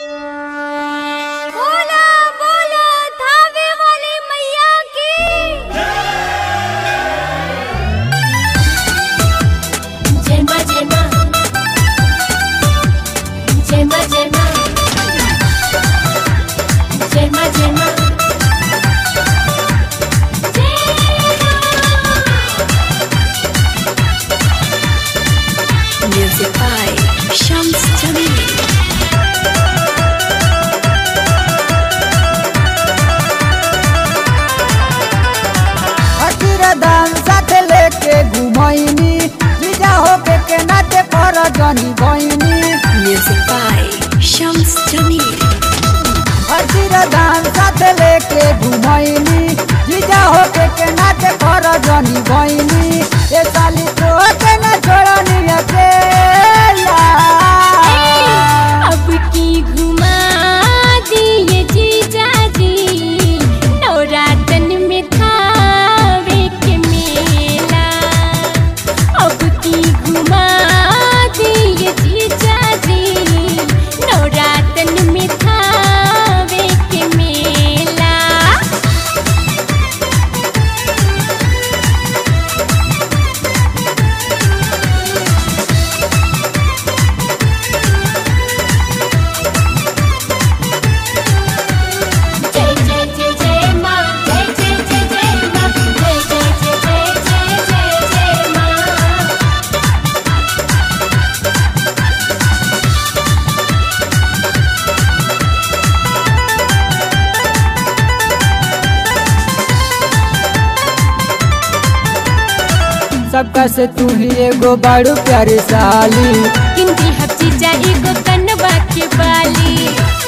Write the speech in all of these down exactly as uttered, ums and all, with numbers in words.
बोला बोला धावे वाली मैया की जय मां जय मां जय मां जय मां जय मां जय मां Music by Shams Jamil. दान साथ लेके घुमैनी जीजा होके के नाचे पर जनी बहिनी। Music by Shams Jamil. हर दान साथ लेके घुमैनी जीजा होके के नाचे पर जनी बहिनी। ए साली तो के न छोड़नी अकेला अब की घुमा दिए जीजा जी नवरातन में थावे के मेला। अब की घुमा दिए जीजा जी नवरातन में थावे के मेला। जय जय जय जय मां जय जय जय जय मां जय जय जय जय जय जय जय मां। सबका से तू ही एगो बड़ू प्यारी साली। किंती हफ्ती जाई गो कनवा के बाली।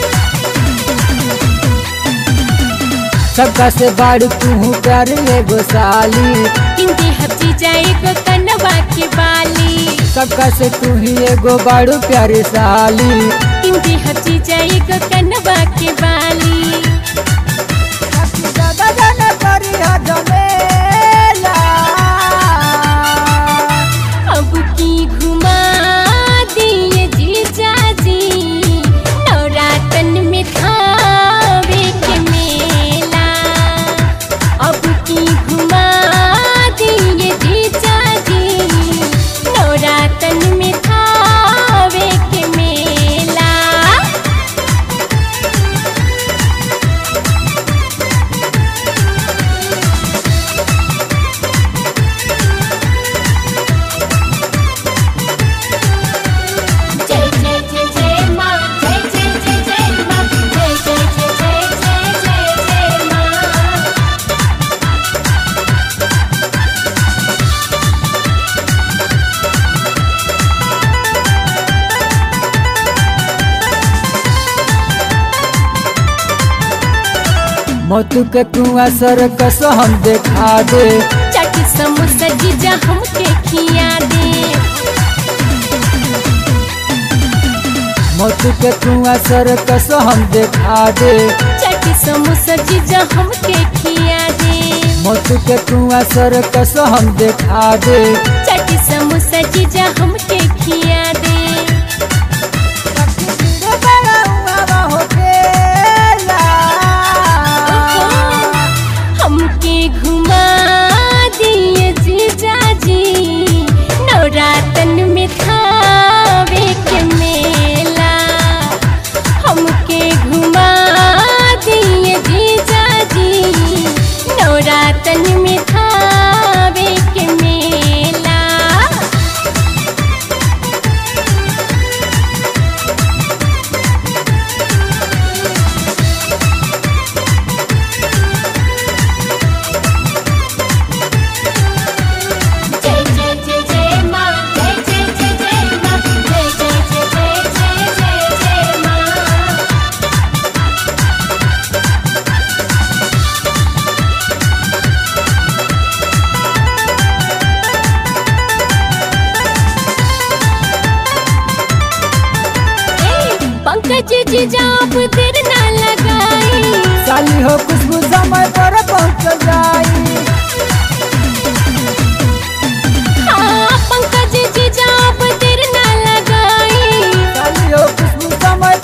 सबका से बड़ू तू प्यारी एगो साली। किंती हफ्ती जाई गो कनवा के बाली। सबका से तू ही एगो बड़ू प्यारी साली। किंती हफ्ती जाई गो कनवा के बाली। दादा जाने करी हा जमेला अब की घुमा दिए जीजा जी नवरातन में थावे के मेला। अब की घुमा दिए जीजा जी नवरातन में थावे के मेला। जय जय जय जय मां जय जय जय जय मां जय जय जय जय जय जय जय मां। मोतू के तू असर कस हम देखा दे। चट समोसा जीजा हमके खिया दे। मोतू के तू असर कस हम देखा दे। चट समोसा जीजा हमके खिया दे। मोतू के तू असर कस हम देखा दे। चट समोसा जीजा हमके खिया दे। हमके घुमा दिए जीजा जी नवरातन में थावे के मेला। हमके घुमा दिए जीजा जी नवरातन में थावे के मेला। जय जय जय जय मां जय जय जय जय मां जय जय जय जय जय जय जय मां। पंकज जी जाप देर ना लगाई। साली हो खुशबू समय पर पहुँच जाई। हाँ पंकज जी जाप देर ना लगाई। साली हो खुशबू समय